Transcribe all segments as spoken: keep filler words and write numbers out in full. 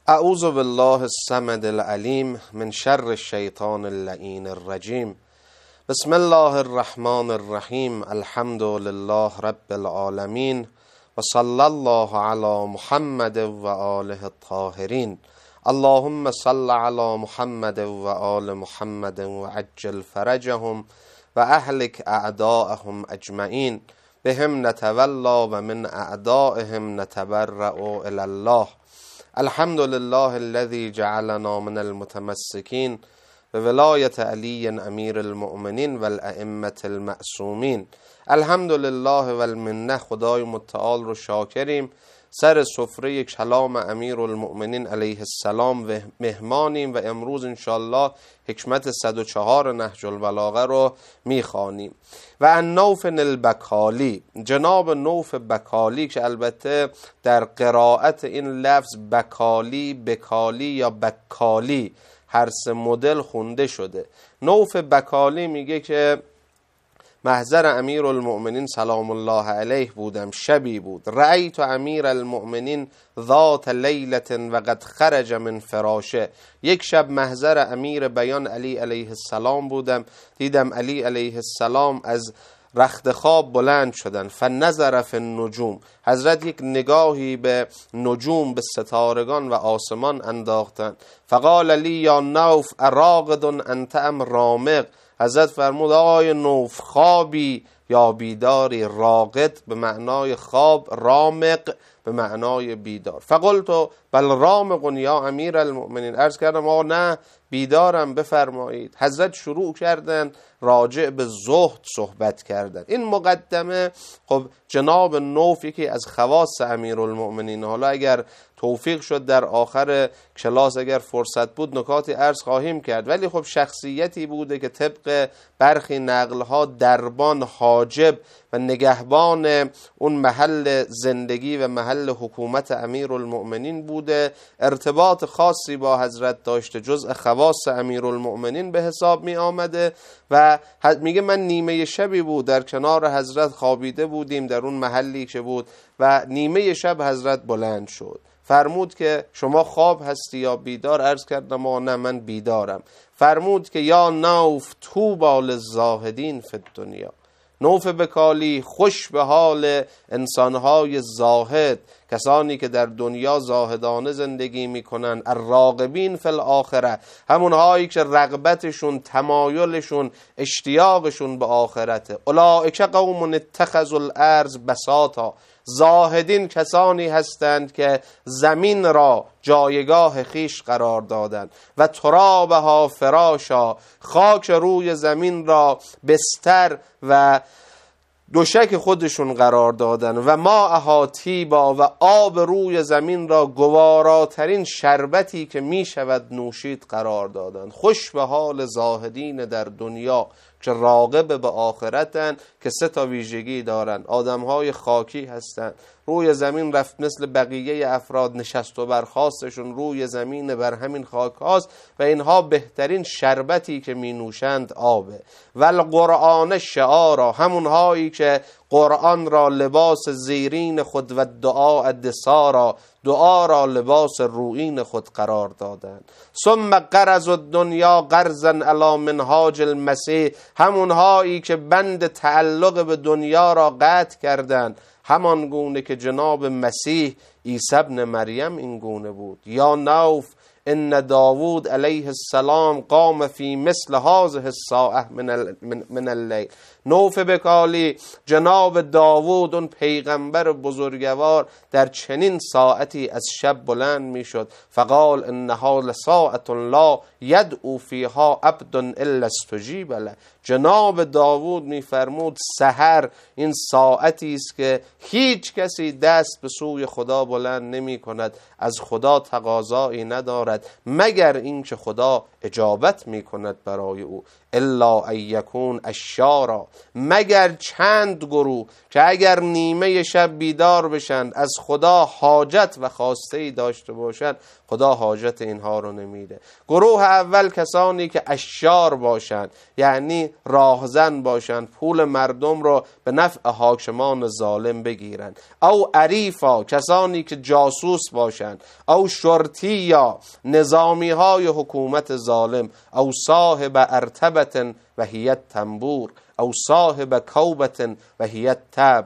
اعوذ بالله الصمد العلیم من شر الشیطان اللعین الرجیم. بسم الله الرحمن الرحیم. الحمد لله رب العالمین و صلی الله علی محمد و آله الطاهرین. اللهم صل علی محمد و آل محمد و عجل فرجهم و اهلک اعداءهم اجمعین. بهم نتولا و من اعدائهم نتبرأ الی الله. الحمد لله الذي جعلنا من المتمسكين بولاية علي امیر المؤمنین و الائمة المعصومین. الحمد لله و المنه. خدای متعال رو شاکریم. سر سفره کلام امیر المؤمنین علیه السلام و مهمانیم و امروز انشالله حکمت صد و چهار نهج البلاغه رو میخوانیم. و ان نوف البکالی، جناب نوف بکالی که البته در قرائت این لفظ بکالی، بکالی یا بکالی هر سه مدل خونده شده. نوف بکالی میگه که محضر امیر المؤمنین سلام الله علیه بودم، شبی بود. رأیت امیر المؤمنین ذات لیلة و قد خرج من فراشه. یک شب محضر امیر بیان علی علیه السلام بودم، دیدم علی علیه السلام از رخت خواب بلند شدن. فنظر فی النجوم، حضرت یک نگاهی به نجوم، به ستارگان و آسمان انداختن. فقال لی یا نوف اراقد انت ام رامق. حضرت فرمود آقای نوف خوابی یا بیداری؟ راقد به معنای خواب، رامق به معنای بیدار. فقلت بل رامق یا امیر المؤمنین. عرض کردم آقا نه بیدارم، بفرمایید. حضرت شروع کردن راجع به زهد صحبت کردن. این مقدمه خب جناب نوف یکی از خواص امیر المؤمنین. حالا اگر توفیق شد در آخر کلاس اگر فرصت بود نکاتی عرض خواهیم کرد، ولی خب شخصیتی بوده که طبق برخی نقلها دربان، حاجب و نگهبان اون محل زندگی و محل حکومت امیر المؤمنین بوده. ارتباط خاصی با حضرت داشته، جزء خواص امیر المؤمنین به حساب می آمده. و میگه من نیمه شبی بود در کنار حضرت خوابیده بودیم در اون محلی که بود و نیمه شب حضرت بلند شد. فرمود که شما خواب هستی یا بیدار؟ عرض کردم آه نه من بیدارم. فرمود که یا نوف طوبی للزاهدین فی الدنیا. نوف بکالی خوش به حال انسانهای زاهد، کسانی که در دنیا زاهدانه زندگی میکنن. الراغبین فی الاخره، همونهایی که رغبتشون، تمایلشون، اشتیاقشون به آخرته. اولئک قوم اتخذوا الارض بساطا. زاهدین کسانی هستند که زمین را جایگاه خیش قرار دادند. و ترابها فراشا، خاک روی زمین را بستر و دوشک خودشون قرار دادن. و ما احاطیبا، و آب روی زمین را گواراترین شربتی که می شود نوشید قرار دادن. خوش به حال زاهدین در دنیا که راغب به آخرتن، که سه تا ویژگی دارن. آدمهای خاکی هستن، روی زمین رفت مثل بقیه افراد نشست و برخاستشون روی زمین بر همین خاک هاست و اینها بهترین شربتی که می نوشند آبه. و القرآن شعارا، همونهایی که قرآن را لباس زیرین خود و دعا دسارا، دعا را لباس رویین خود قرار دادند. ثم قرض الدنیا قرضا علی منهاج المسیح، همونهایی که بند تعلق به دنیا را قطع کردند، همان گونه که جناب مسیح عیسی ابن مریم این گونه بود. یا نوف ان داوود علیه السلام قام فی مثل هذه الساعه من, من اللیل. نوف بکالی جناب داوود اون پیغمبر بزرگوار در چنین ساعتی از شب بلند می شد. فقال انها لساعة لا یدعو فیها عبد الا استجیب له. جناب داوود می فرمود سحر این ساعتی است که هیچ کسی دست به سوی خدا بلند نمی کند، از خدا تقاضایی ندارد مگر اینکه خدا اجابت می کند برای او. الا ان یکون اشارا، مگر چند گروه که اگر نیمه شب بیدار بشند از خدا حاجت و خواسته‌ای داشته باشند، خدا حاجت اینها رو نمیده. گروه اول کسانی که اششار باشند، یعنی راهزن باشند، پول مردم رو به نفع حاکمان ظالم بگیرند. او عریفا، کسانی که جاسوس باشند. او شرطی، یا نظامی های حکومت ظالم. او صاحب ارتبت و هیت تنبور. او صاحب کوبت و هیت تبل،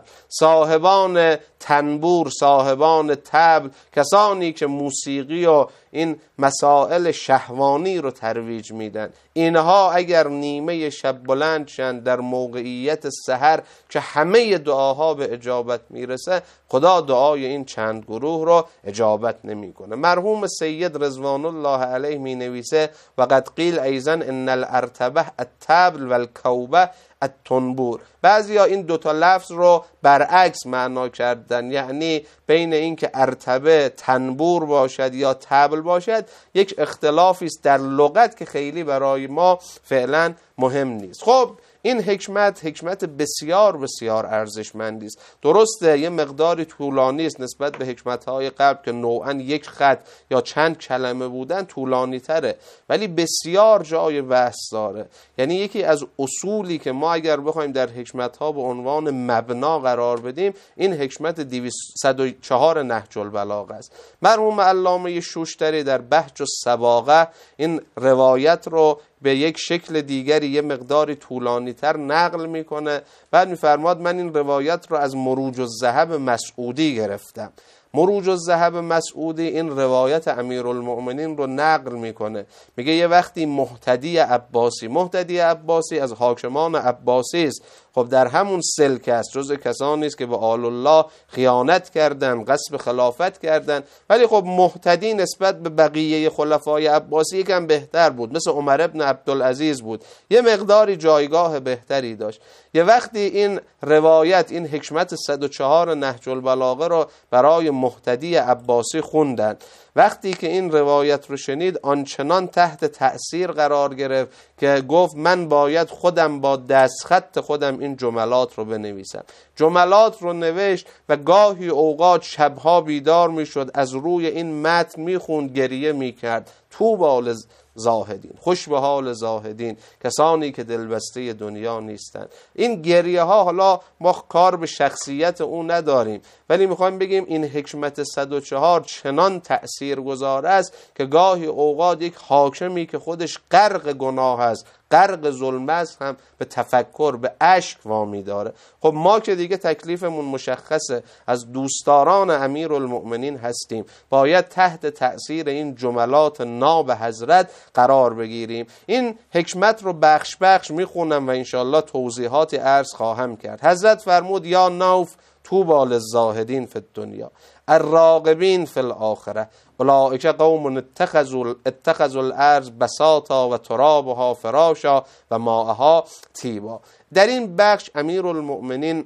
صاحبان تنبور، صاحبان تبل، کسانی که موسیقی و این مسائل شهوانی رو ترویج میدن. اینها اگر نیمه شب بلند شند در موقعیت سحر که همه دعاها به اجابت میرسه، خدا دعای این چند گروه رو اجابت نمیکنه. مرحوم سید رضوان الله علیه می نویسه و قد قیل ایضا ان الارتبه التبل و الکوبه التنبور. بعضی ها این دوتا لفظ رو برعکس معنا کردن، یعنی بین این که ارتبه تنبور باشد یا تبل باشد یک اختلافی است در لغت که خیلی برای ما فعلا مهم نیست. خب این حکمت حکمت بسیار بسیار ارزشمندی است. درسته یه مقداری طولانی است نسبت به حکمت‌های قبل که نوعاً یک خط یا چند کلمه بودن طولانی تره، ولی بسیار جای بحث داره. یعنی یکی از اصولی که ما اگر بخوایم در حکمت‌ها به عنوان مبنا قرار بدیم، این حکمت دویست و چهار نهج البلاغه است. مرحوم علامه شوشتری در بهج الصباغه این روایت رو به یک شکل دیگری یه مقداری طولانی تر نقل میکنه. بعد میفرماد من این روایت رو از مروج الذهب مسعودی گرفتم. مروج الذهب مسعودی این روایت امیرالمؤمنین رو نقل میکنه، میگه یه وقتی مهتدی عباسی، مهتدی عباسی از حاکمان عباسی است، خب در همون سلک است، جز کسانی است که به آل الله خیانت کردن، غصب خلافت کردن، ولی خب مهتدی نسبت به بقیه خلفای عباسی یکم بهتر بود، مثل عمر ابن عبدالعزیز بود، یه مقداری جایگاه بهتری داشت. یه وقتی این روایت، این حکمت صد و چهار نهج البلاغه رو برای مهتدی عباسی خوندن. وقتی که این روایت رو شنید آنچنان تحت تأثیر قرار گرفت که گفت من باید خودم با دستخط خودم این جملات رو بنویسم. جملات رو نوشت و گاهی اوقات شبها بیدار میشد، از روی این متن میخوند، گریه میکرد. طوبی للزاهدین، خوش به حال زاهدین، کسانی که دلبسته دنیا نیستند. این گریه ها، حالا ما کار به شخصیت اون نداریم، ولی میخوایم بگیم این حکمت صد و چهار چنان تأثیر گذار است که گاهی اوقات یک حاکمی که خودش غرق گناه است، غرق ظلم است، هم به تفکر، به اشک وامی داره. خب ما که دیگه تکلیفمون مشخصه، از دوستداران امیرالمؤمنین هستیم، باید تحت تأثیر این جملات ناب حضرت قرار بگیریم. این حکمت رو بخش بخش میخونم و انشالله توضیحاتی عرض خواهم کرد. حضرت فرمود یا نوف طوبی للزاهدین فی الدنیا الراغبین فی الاخره اولئک قوم اتخذوا اتخذوا الارض بساطا و ترابها فراشا و ماءها طیبا. در این بخش امیرالمؤمنین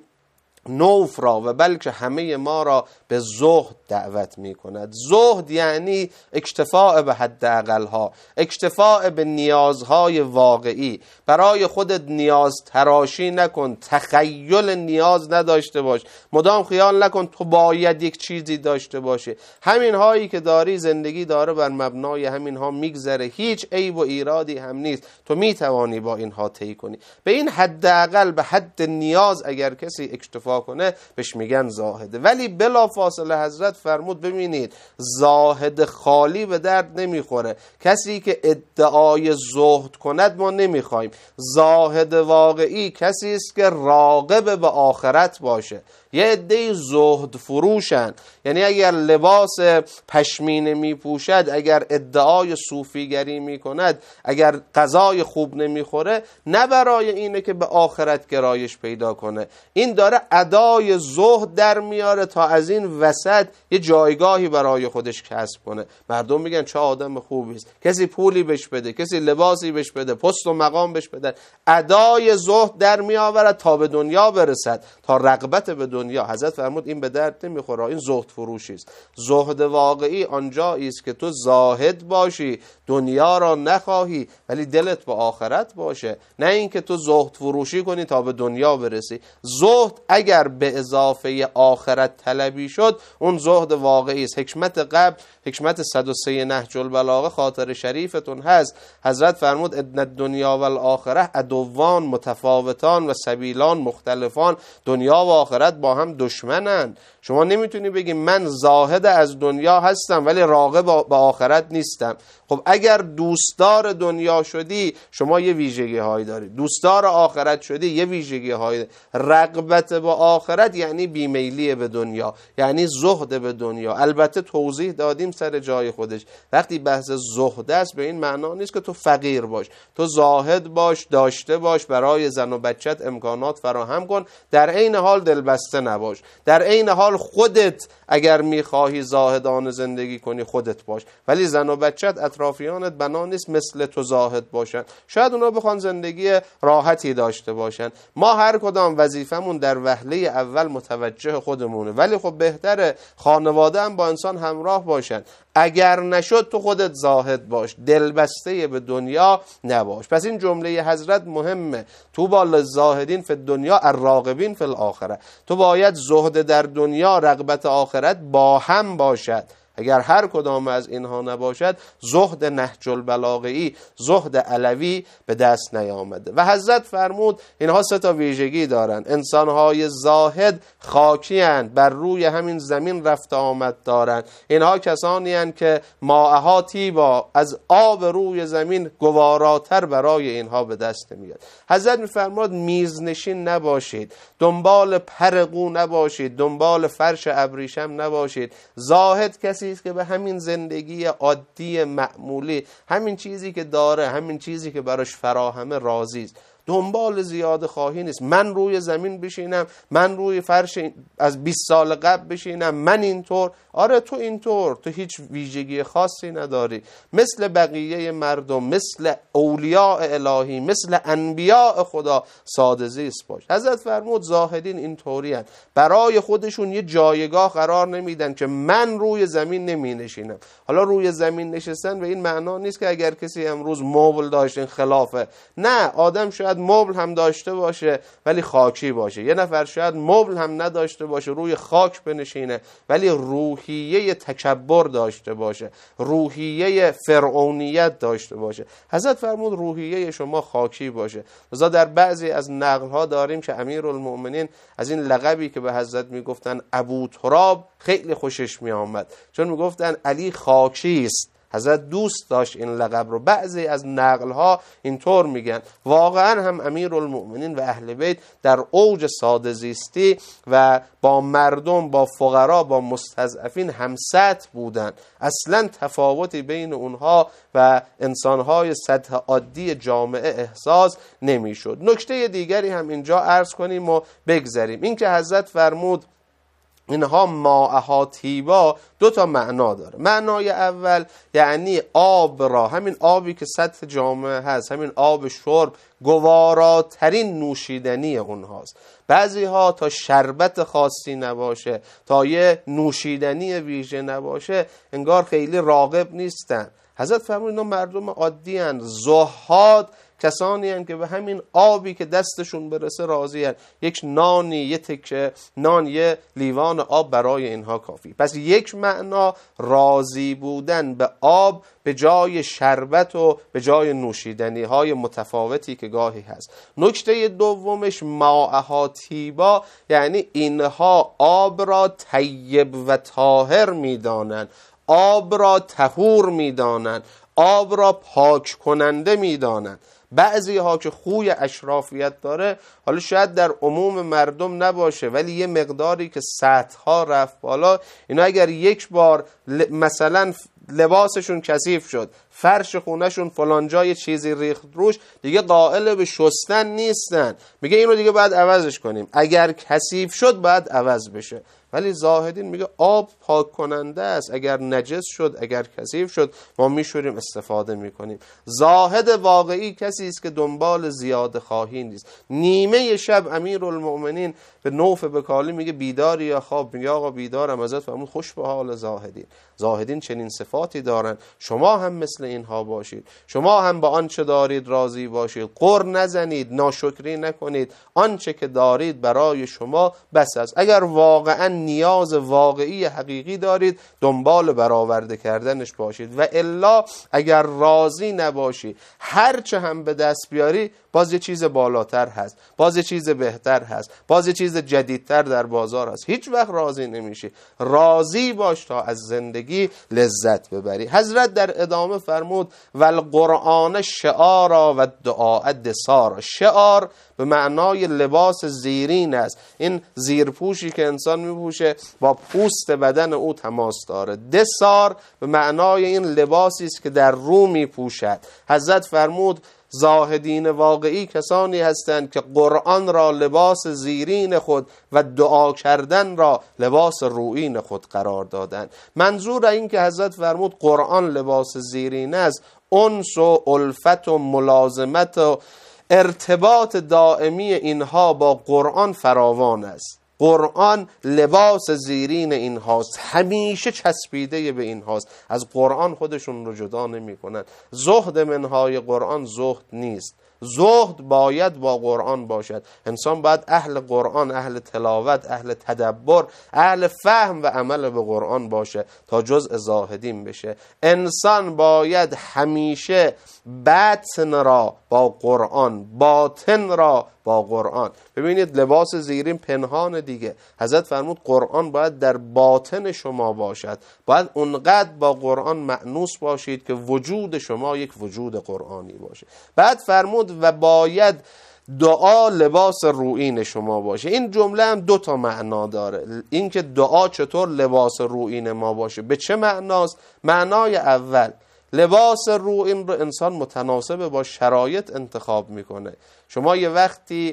نوف را و بلکه همه ما را به زهد دعوت می کند. زهد یعنی اکتفاء به حداقل ها، اکتفاء به نیازهای واقعی. برای خودت نیاز تراشی نکن، تخیل نیاز نداشته باش، مدام خیال نکن تو باید یک چیزی داشته باشه. همین هایی که داری، زندگی داره بر مبنای همین ها میگذره، هیچ عیب و ایرادی هم نیست، تو میتوانی با اینها طی کنی. به این حداقل، به حد نیاز اگر کسی اکتفا کنه بهش میگن زاهده. ولی بلا فاصله حضرت فرمود ببینید زاهد خالی به درد نمیخوره. کسی که ادعای زهد کند ما نمیخوایم. زاهد واقعی کسی است که راغب به آخرت باشه. یه عده زهد فروشن، یعنی اگر لباس پشمینه میپوشد، اگر ادعای صوفیگری میکند، اگر غذای خوب نمیخوره، نه برای اینه که به آخرت گرایش پیدا کنه، این داره ادای زهد در میاره تا از این وسط یه جایگاهی برای خودش کسب کنه. مردم میگن چه آدم خوبی است، کسی پولی بهش بده، کسی لباسی بهش بده، پست و مقام بهش بده، ادای زهد در میآورد تا به دنیا برسد، تا رغبت به دنیا. حضرت فرمود این به درد نمیخوره، این زهد فروشی است. زهد واقعی آنجایی است که تو زاهد باشی، دنیا را نخواهی ولی دلت به آخرت باشه، نه اینکه تو زهد فروشی کنی تا به دنیا برسی. زهد اگر به اضافه آخرت طلبی شد اون زهد واقعی است. حکمت قبل، حکمت صد و سه نهج البلاغه خاطر شریفتون هست، حضرت فرمود ان الدنیا و الاخره عدوان متفاوتان و سبیلان مختلفان. دنیا و آخرت با هم دشمنن. شما نمیتونی بگی من زاهد از دنیا هستم ولی راغب به آخرت نیستم. خب اگر دوستدار دنیا شدی شما یه ویژگی هایی داری، دوستدار آخرت شدی یه ویژگی هایی داری. رغبت به آخرت یعنی بیمیلی به دنیا، یعنی زهد به دنیا. البته توضیح دادیم سر جای خودش. وقتی بحث زهد است به این معنا نیست که تو فقیر باش، تو زاهد باش، داشته باش، برای زن و بچت امکانات فراهم کن، در عین حال دلبسته نباش، در عین حال خودت اگر میخواهی زاهدانه زندگی کنی خودت باش، ولی زن و بچت اطرافیانت بنا نیست مثل تو زاهد باشن. شاید اونا بخوان زندگی راحتی داشته باشن. ما هر کدام وظیفمون در وهله اول متوجه خودمونه، ولی خب بهتره خانواده هم با انسان همراه باشن. اگر نشد تو خودت زاهد باش، دلبسته به دنیا نباش. پس این جمله حضرت مهمه، تو با للزاهدین فی الدنیا الراغبین فی الاخره. تو باید زهد در دنیا، رغبت آخرت با هم باشد. اگر هر کدام از اینها نباشد زهد نهج البلاغه‌ای، زهد علوی به دست نیامده. و حضرت فرمود اینها سه تا ویژگی دارن. انسانهای زاهد خاکی اند، بر روی همین زمین رفت آمد دارند. اینها کسانی اند که ماءها طیبا، از آب روی زمین گواراتر برای اینها به دست میاد. حضرت میفرماد میزنشین نباشید، دنبال پرقو نباشید، دنبال فرش ابریشم نباشید. زاهد کسی است که به همین زندگی عادی معمولی، همین چیزی که داره، همین چیزی که براش فراهمه راضی است. دنبال زیاده خواهی نیست. من روی زمین بشینم، من روی فرش از بیست سال قبل بشینم، من اینطور. آره تو اینطور، تو هیچ ویژگی خاصی نداری، مثل بقیه مردم، مثل اولیاء الهی، مثل انبیاء خدا ساده زیست باش. حضرت فرمود زاهدین اینطوری هستند، برای خودشون یه جایگاه قرار نمیدن که من روی زمین نمی نشینم. حالا روی زمین نشستن به این معنا نیست که اگر کسی امروز مبل داشت خلافه. نه، آدم شاید مبل هم داشته باشه ولی خاکی باشه. یه نفر شاید مبل هم نداشته باشه، روی خاک بنشینه ولی روحیه تکبر داشته باشه، روحیه فرعونیت داشته باشه. حضرت فرمود روحیه شما خاکی باشه. لذا در بعضی از نقل‌ها داریم که امیرالمؤمنین از این لقبی که به حضرت میگفتن ابو تراب خیلی خوشش میآمد، چون میگفتن علی خاکی است. حضرت دوست داشت این لقب رو. بعضی از نقل‌ها اینطور میگن. واقعا هم امیرالمؤمنین و اهل بیت در اوج ساده زیستی و با مردم، با فقرا، با مستضعفین همسطح بودن. اصلا تفاوتی بین اونها و انسانهای سطح عادی جامعه احساس نمیشد. نکته دیگری هم اینجا عرض کنیم و بگذریم. این که حضرت فرمود اینها ماءها طیبا دو تا معنا داره. معنای اول یعنی آب را، همین آبی که سطح جامعه هست، همین آب شرب گواراترین نوشیدنی اونهاست. بعضی ها تا شربت خاصی نباشه، تا یه نوشیدنی ویژه نباشه، انگار خیلی راغب نیستن. حضرت فرمود اینا مردم عادی هستند، زهاد کسانی هستند که به همین آبی که دستشون برسه راضی هستند. یک نانی، یه تکه نان، یه لیوان آب برای اینها کافی. پس یک معنا راضی بودن به آب به جای شربت و به جای نوشیدنی های متفاوتی که گاهی هست. نکته دومش ماءها طیبا، یعنی اینها آب را طیب و طاهر میدانند، آب را طهور میدانند، آب را پاک کننده میدانند. بعضی ها که خوی اشرافیت داره، حالا شاید در عموم مردم نباشه ولی یه مقداری که سطح ها رفت بالا، اینا اگر یک بار مثلا لباسشون کثیف شد، فرش خونهشون فلان جای چیزی ریخت روش، دیگه قائل به شستن نیستن، میگه اینو دیگه باید عوضش کنیم. اگر کثیف شد باید عوض بشه. ولی زاهدین میگه آب پاک کننده است، اگر نجس شد، اگر کثیف شد ما میشوریم استفاده میکنیم. زاهد واقعی کسی است که دنبال زیاده خواهی نیست. نیمه شب امیرالمؤمنین به نوف بکالی میگه بیداری یا خواب؟ میگه آقا بیدارم. حضرت فرمود خوش به حال زاهدین. زاهدین چنین صفاتی دارن، شما هم مثل اینها باشید، شما هم با آنچه دارید راضی باشید، قر نزنید، ناشکری نکنید، آنچه که دارید برای شما بس است. اگر واقعا نیاز واقعی حقیقی دارید دنبال برآورده کردنش باشید، و الا اگر راضی نباشی هرچه هم به دست بیاری باز یه چیز بالاتر هست، باز یه چیز بهتر هست، باز یه چیز جدیدتر در بازار هست، هیچ وقت راضی نمیشی. راضی باش تا از زندگی لذت ببری. حضرت در ادامه فرمود والقرآن شعارا و دعاء دسارا. شعار به معنای لباس زیرین است، این زیرپوشی که انسان میپوشه با پوست بدن او تماس داره. دسار به معنای این لباسی است که در رو میپوشد. حضرت فرمود زاهدین واقعی کسانی هستند که قرآن را لباس زیرین خود و دعا کردن را لباس رویین خود قرار دادند. منظور این که حضرت فرمود قرآن لباس زیرین است، انس و الفت و ملازمت و ارتباط دائمی اینها با قرآن فراوان است. قرآن لباس زیرین این هاست، همیشه چسبیده به این هاست، از قرآن خودشون رو جدا نمی کنن. زهد منهای قرآن زهد نیست. زهد باید با قرآن باشد. انسان باید اهل قرآن، اهل تلاوت، اهل تدبر، اهل فهم و عمل به قرآن باشه تا جزء زاهدین بشه. انسان باید همیشه باطن را با قرآن، باطن را با قرآن. ببینید لباس زیرین پنهان دیگه. حضرت فرمود قرآن باید در باطن شما باشد، باید اونقدر با قرآن مأنوس باشید که وجود شما یک وجود قرآنی باشه. بعد فرمود و باید دعا لباس رویین شما باشه. این جمله هم دو تا معنا داره. این که دعا چطور لباس رویین ما باشه به چه معناست؟ معنای اول، لباس رویین رو انسان متناسب با شرایط انتخاب میکنه. شما یه وقتی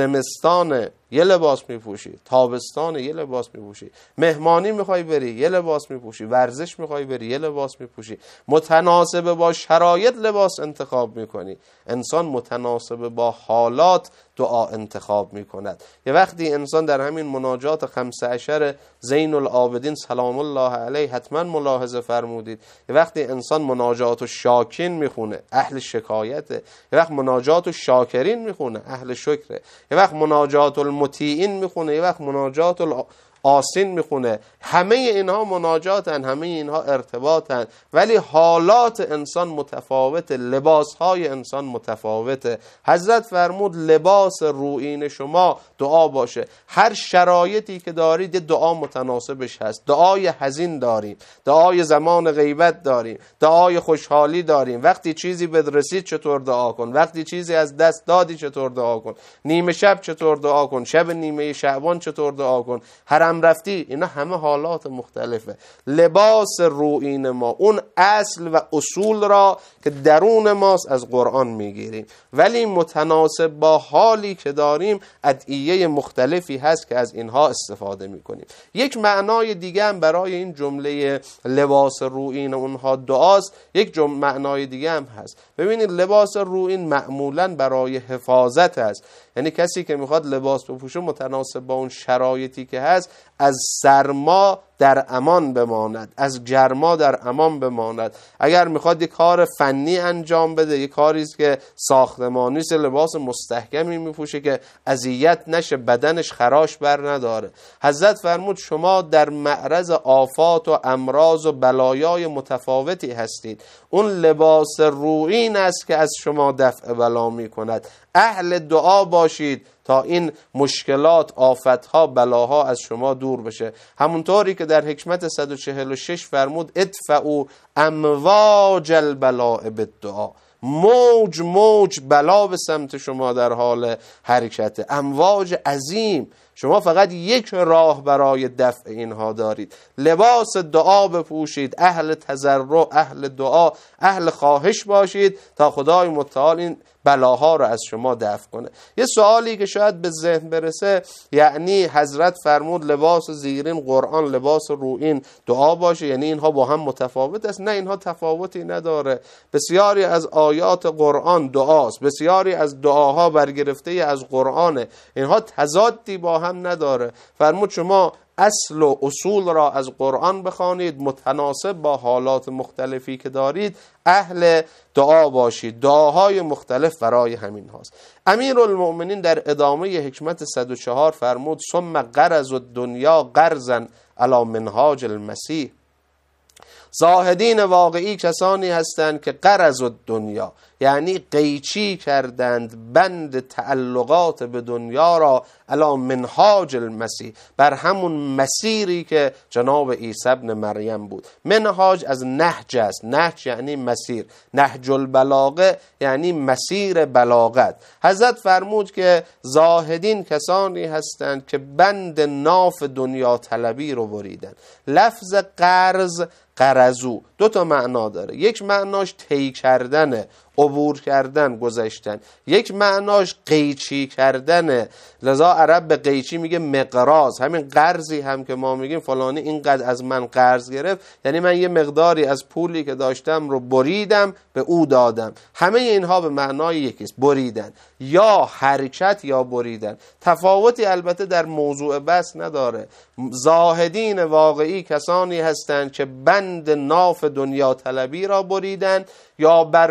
زمستان یه لباس میپوشی، تابستان یه لباس میپوشی، مهمانی میخوای بری یه لباس میپوشی، ورزش میخوای بری یه لباس میپوشی. متناسب با شرایط لباس انتخاب میکنی. انسان متناسب با حالات دعا انتخاب میکند. یه وقتی انسان در همین مناجات خمسه عشر زین العابدین سلام الله علیه حتما ملاحظه فرمودید، یه وقتی انسان مناجات و شاکین میخونه اهل شکایته، یه وقت مناجات و شاکرین میخونه اهل شکره، یه وقت مناجات المطیعین میخونه، یه وقت مناجات آسین میخونه. همه اینها مناجاتن، همه اینها ارتباطن، ولی حالات انسان متفاوت، لباسهای انسان متفاوته. حضرت فرمود لباس رویین شما دعا باشه. هر شرایطی که دارید دعا متناسبش هست. دعای حزین داریم، دعای زمان غیبت داریم، دعای خوشحالی داریم. وقتی چیزی بد رسید چطور دعا کن، وقتی چیزی از دست دادی چطور دعا کن، نیمه شب چطور دعا کن، شب نیمه شعبان چطور دعا کن، حرم رفتی. اینا همه حالات مختلفه. لباس رویین ما اون اصل و اصول را که درون ماست از قرآن میگیریم، ولی متناسب با حالی که داریم ادعیه مختلفی هست که از اینها استفاده میکنیم. یک معنای دیگه هم برای این جمله لباس رویین اونها دعاست. یک جمله معنای دیگه هم هست. ببینید لباس رویین معمولا برای حفاظت هست، یعنی کسی که میخواد لباس بپوشه متناسب با اون شرایطی که هست از سرما در امان بماند، از گرما در امان بماند. اگر میخواد یک کار فنی انجام بده، یک کاری است که ساختمانی است، لباس مستحکمی میپوشه که اذیت نشه، بدنش خراش بر نداره. حضرت فرمود شما در معرض آفات و امراض و بلایای متفاوتی هستید. اون لباس رویین است که از شما دفع بلا میکند. اهل دعا باشید تا این مشکلات، آفتها، بلاها از شما دور بشه. همونطوری که در حکمت صد و چهل و شش فرمود ادفعوا امواج البلاء بالدعا. موج موج بلا به سمت شما در حال حرکت، امواج عظیم. شما فقط یک راه برای دفع اینها دارید، لباس دعا بپوشید، اهل تضرع، اهل دعا، اهل خواهش باشید تا خدای متعال این بلاها رو از شما دفع کنه. یه سوالی که شاید به ذهن برسه، یعنی حضرت فرمود لباس زیرین قرآن، لباس روئین دعا باشه، یعنی اینها با هم متفاوت است؟ نه، اینها تفاوتی نداره. بسیاری از آیات قرآن دعاست، بسیاری از دعاها برگرفته از قرآنه، اینها تضادی با هم نداره. فرمود شما اصل و اصول را از قرآن بخوانید، متناسب با حالات مختلفی که دارید اهل دعا باشید. دعاهای مختلف برای همین هاست. امیرالمؤمنین در ادامه حکمت صد و چهار فرمود ثم قرض الدنیا قرضا علی منهاج المسیح. زاهدین واقعی کسانی هستند که قرض الدنیا، یعنی قیچی کردند بند تعلقات به دنیا را علی منهاج المسیح، بر همون مسیری که جناب عیسی ابن مریم بود. منهاج از نهج است، نهج یعنی مسیر، نهج البلاغه یعنی مسیر بلاغت. حضرت فرمود که زاهدین کسانی هستند که بند ناف دنیا طلبی رو بریدن. لفظ قرض، قرضو دو تا معنا داره، یک معناش طی کردنه، عبور کردن، گذشتن، یک معناش قیچی کردنه. لذا عرب به قیچی میگه مقراض. همین قرضی هم که ما میگیم فلانی اینقدر از من قرض گرفت، یعنی من یه مقداری از پولی که داشتم رو بریدم به او دادم. همه اینها به معنای یکیست، بریدن، یا حرکت یا بریدن. تفاوتی البته در موضوع بس نداره. زاهدین واقعی کسانی هستند که بند ناف دنیا طلبی را بریدن یا بر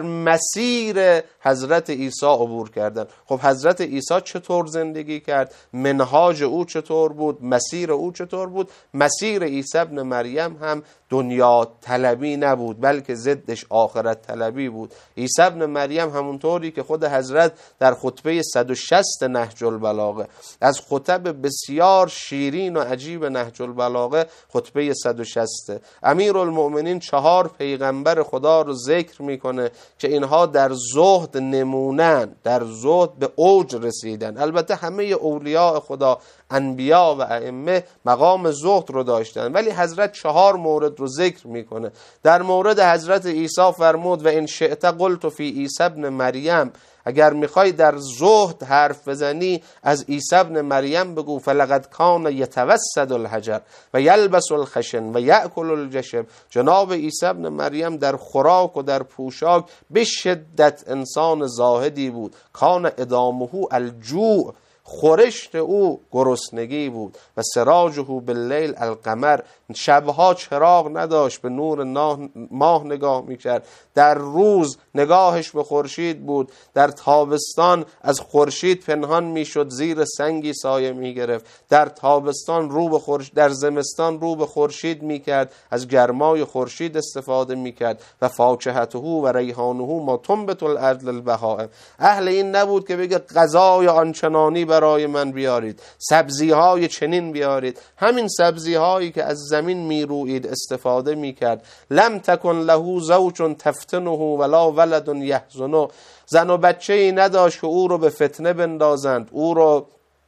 مسیر حضرت عیسی عبور کردن. خب حضرت عیسی چطور زندگی کرد؟ منهاج او چطور بود؟ مسیر او چطور بود؟ مسیر عیسی ابن مریم هم دنیا طلبی نبود، بلکه ضدش آخرت طلبی بود. عیسی ابن مریم همونطوری که خود حضرت در خطبه صد و شصت نهج البلاغه، از خطب بسیار شیرین و عجیب نهج البلاغه خطبه صد و شصت، امیرالمؤمنین چهار پیغمبر خدا رو ذکر میکنه که اینها در زهد نمونن، در زهد به اوج رسیدن. البته همه اولیاء خدا، انبیا و ائمه مقام زهد رو داشتن، ولی حضرت چهار مورد رو ذکر میکنه. در مورد حضرت عیسی فرمود و ان شئت قلت فی عیسی ابن مریم، اگر میخوای در زهد حرف بزنی از عیسی ابن مریم بگو فلقد کان یتوسد الحجر و یلبس الخشن و یأکل الجشب. جناب عیسی ابن مریم در خوراک و در پوشاک به شدت انسان زاهدی بود. کان ادامه الجوع، خورشت او گرسنگی بود. و سراجه باللیل القمر، شبها چراغ نداشت، به نور ماه نگاه میکرد. در روز نگاهش به خورشید بود. در تابستان از خورشید پنهان میشد، زیر سنگی سایه میگرفت. در تابستان رو به خورشید، در زمستان رو به خورشید میکرد، از گرمای خورشید استفاده میکرد. و فاکهته و ریحانه ما تنبت الارض للبهائم. اهل این نبود که بگه غذای آنچنانی برای من بیارید، سبزی های چنین بیارید. همین سبزی هایی که از زمین میروید استفاده میکرد. لم تکن له زوج تفتنه ولا ولد یحزنه. زن و بچه ای نداشت که او رو به فتنه بندازند، او رو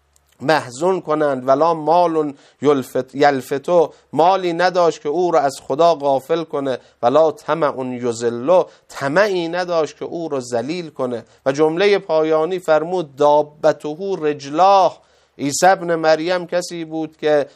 محزون کنند. ولا مال یلفت یلفتو، مالی نداشت که او را از خدا غافل کنه. ولا طمع یذلو، طمعی نداشت که او را ذلیل کنه. و جمله پایانی فرمود دابته رجلاه. عیسی ابن مریم کسی بود که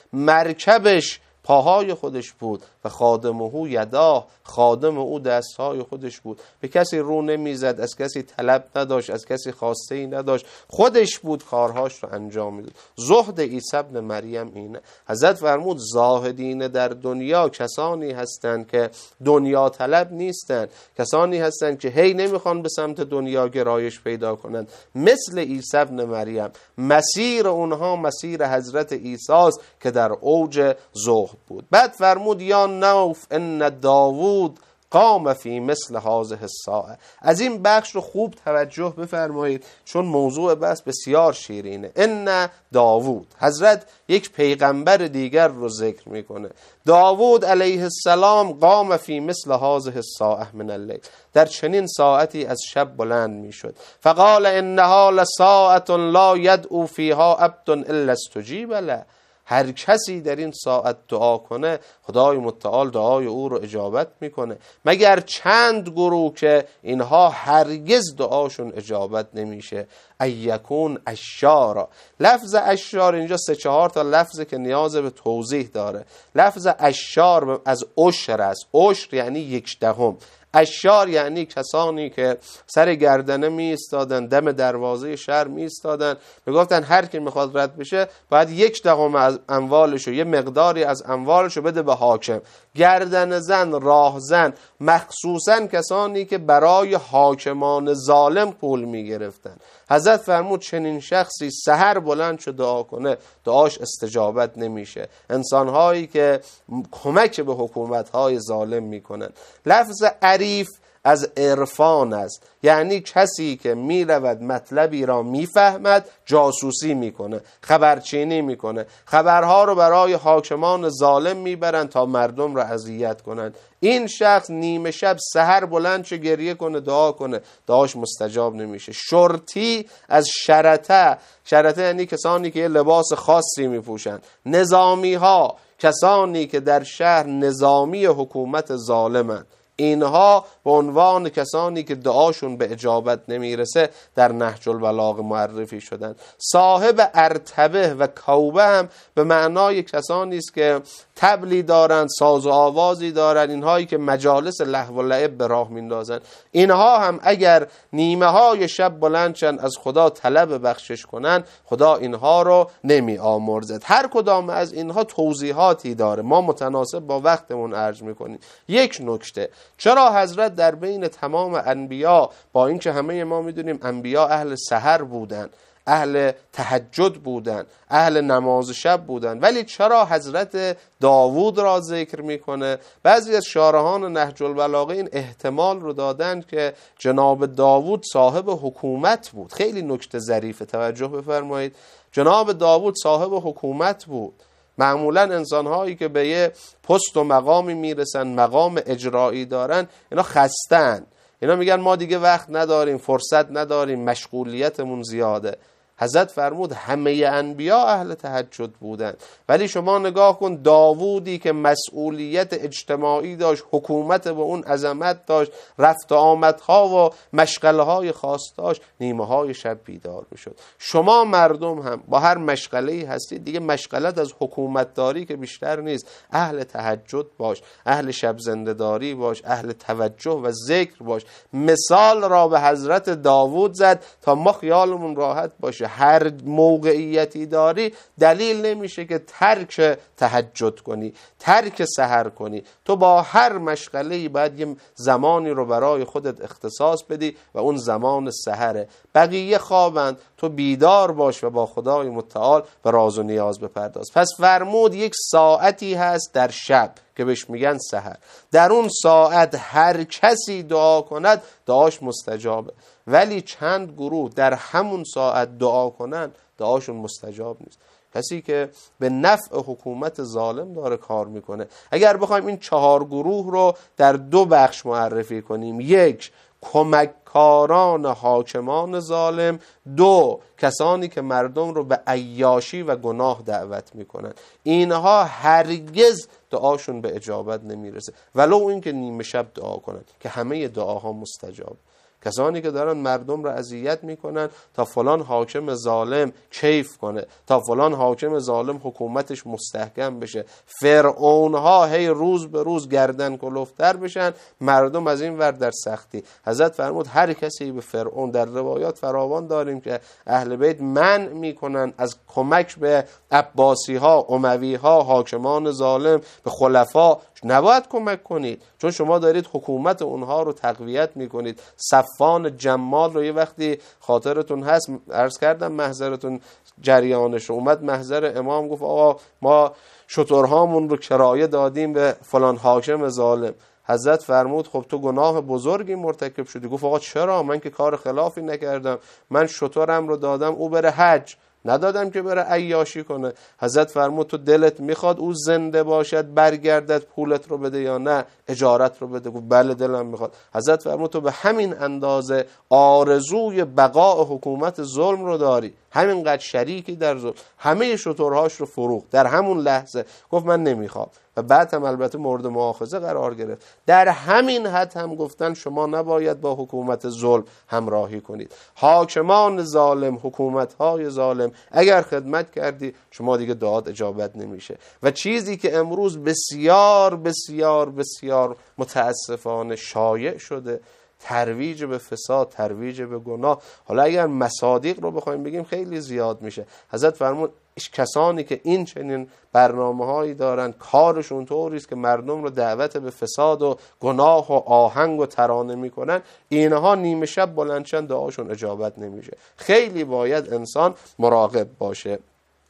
مرکبش پاهای خودش بود و خادمه یداه، خادم او دستهای خودش بود. به کسی رو نمیزد، از کسی طلب نداشت، از کسی خواسته ای نداشت، خودش بود کارهاش رو انجام میداد. زهد عیسی ابن مریم اینه. حضرت فرمود زاهدین در دنیا کسانی هستند که دنیا طلب نیستند، کسانی هستند که هی نمیخوان به سمت دنیا گرایش پیدا کنند، مثل عیسی ابن مریم. مسیر اونها مسیر حضرت عیسی است که در اوج زهد بود. بعد فرمود یا نوف ان داوود قام فی مثل هذه الساعه. از این بخش رو خوب توجه بفرمایید چون موضوع بحث بسیار شیرینه. ان داوود، حضرت یک پیغمبر دیگر رو ذکر میکنه. داوود علیه السلام قام فی مثل هذه الساعه من اللیل، در چنین ساعتی از شب بلند میشد. فقال انها لساعه لا یدعو فیها عبد الا استجیب له. هر کسی در این ساعت دعا کنه خدای متعال دعای او رو اجابت میکنه، مگر چند گروه که اینها هرگز دعاشون اجابت نمیشه. ایکون اشارا. لفظ اشار اینجا سه چهار تا لفظه که نیاز به توضیح داره. لفظ اشار از عشر است. عشر یعنی یک دهم. اشار یعنی کسانی که سر گردنه می ایستادن، دم دروازه شهر می ایستادن، میگفتن هر کی میخواد رد بشه باید یک دهم از اموالشو، یه مقداری از اموالشو بده به حاکم. گردن زن، راه زن، مخصوصا کسانی که برای حاکمان ظالم پول می گرفتن. حضرت فرمود چنین شخصی سحر بلند شد دعا کنه دعاش استجابت نمیشه. انسانهایی که کمک به حکومتهای ظالم میکنن. لفظ عریف از عرفان است، یعنی کسی که می رود مطلبی را میفهمد، جاسوسی میکنه، خبرچینی میکنه، خبرها رو برای حاکمان ظالم میبرن تا مردم را اذیت کنن. این شخص نیمه شب سحر بلند شه گریه کنه دعا کنه دعاش مستجاب نمیشه. شرطی از شرطه، شرطه یعنی کسانی که یه لباس خاصی میپوشن. نظامی ها، کسانی که در شهر نظامی حکومت ظالمن، اینها به عنوان کسانی که دعاشون به اجابت نمیرسه در نهج البلاغه معرفی شدن. صاحب ارتبه و کوبه هم به معنای کسانی است که طبلی دارن، ساز و آوازی دارن، اینهایی که مجالس لهو و لعب به راه میندازن. اینها هم اگر نیمه های شب بلندشن از خدا طلب بخشش کنن، خدا اینها رو نمی آمرزد. هر کدام از اینها توضیحاتی داره، ما متناسب با وقتمون عرض میکنیم. یک نکته، چرا حضرت در بین تمام انبیا، با اینکه همه ما میدونیم انبیا اهل سحر بودن، اهل تهجد بودن، اهل نماز شب بودن، ولی چرا حضرت داوود را ذکر میکنه؟ بعضی از شارحان نهج البلاغه این احتمال رو دادن که جناب داوود صاحب حکومت بود. خیلی نکته ظریفه، توجه بفرمایید. جناب داوود صاحب حکومت بود. معمولا انسانهایی که به یه پست و مقامی میرسن، مقام اجرایی دارن، اینا خستن، اینا میگن ما دیگه وقت نداریم، فرصت نداریم، مشغولیتمون زیاده. حضرت فرمود همه انبیا اهل تهجد بودن، ولی شما نگاه کن داوودی که مسئولیت اجتماعی داشت، حکومت به اون عظمت داشت، رفت آمدها و مشغله های خاص داشت، نیمه های شب بیدار میشد. شما مردم هم با هر مشغله‌ای هستید دیگه، مشغلت از حکومت داری که بیشتر نیست، اهل تهجد باش، اهل شب زنده داری باش، اهل توجه و ذکر باش. مثال را به حضرت داوود زد تا ما خیالمون راحت باشه. هر موقعیتی داری دلیل نمیشه که ترک تهجد کنی، ترک سحر کنی. تو با هر مشغله‌ای باید یه زمانی رو برای خودت اختصاص بدی و اون زمان سحره. بقیه خوابند، تو بیدار باش و با خدای متعال به راز و نیاز بپرداز. پس فرمود یک ساعتی هست در شب که بهش میگن سحر. در اون ساعت هر کسی دعا کند دعاش مستجابه، ولی چند گروه در همون ساعت دعا کنن دعاشون مستجاب نیست. کسی که به نفع حکومت ظالم داره کار میکنه. اگر بخوایم این چهار گروه رو در دو بخش معرفی کنیم، یک کمککاران حاکمان ظالم، دو کسانی که مردم رو به عیاشی و گناه دعوت میکنن، اینها هرگز دعاشون به اجابت نمیرسه ولو این که نیمه شب دعا کنن که همه دعاها مستجاب. کسانی که دارن مردم را اذیت میکنن تا فلان حاکم ظالم کیف کنه، تا فلان حاکم ظالم حکومتش مستحکم بشه، فرعون ها هی روز به روز گردن کلفتر بشن، مردم از این ور در سختی. حضرت فرمود هر کسی به فرعون، در روایات فراوان داریم که اهل بیت منع میکنن از کمک به عباسی ها، اموی ها، حاکمان ظالم، به خلفا نباید کمک کنید، چون شما دارید حکومت اونها رو تقویت میکنید. صفان جمال رو یه وقتی خاطرتون هست عرض کردم، محضرتون جریانش اومد، محضر امام گفت آقا ما شترهامون رو کرایه دادیم به فلان حاکم ظالم. حضرت فرمود خب تو گناه بزرگی مرتکب شدی. گفت آقا چرا؟ من که کار خلافی نکردم، من شترم رو دادم او بره حج، ندادم که بره عیاشی کنه. حضرت فرمود تو دلت میخواد او زنده باشد برگردد پولت رو بده یا نه اجارت رو بده؟ گفت بله دلم میخواد. حضرت فرمود تو به همین اندازه آرزوی بقاء حکومت ظلم رو داری، همینقدر شریکی در ظلم، همه شترهاش رو فروخت در همون لحظه. گفت من نمیخوام. و بعد هم البته مورد مؤاخذه قرار گرفت. در همین حد هم گفتن شما نباید با حکومت ظلم همراهی کنید. حاکمان ظالم، حکومت‌های ظالم، اگر خدمت کردی شما دیگه دعات اجابت نمیشه. و چیزی که امروز بسیار بسیار بسیار متاسفانه شایع شده، ترویج به فساد، ترویج به گناه. حالا اگر مصادیق رو بخوایم بگیم خیلی زیاد میشه. حضرت فرمود کسانی که این چنین برنامه‌هایی دارن کارشون طوری است که مردم رو دعوت به فساد و گناه و آهنگ و ترانه میکنن، اینها نیمه شب بلندشن دعاشون اجابت نمیشه. خیلی باید انسان مراقب باشه.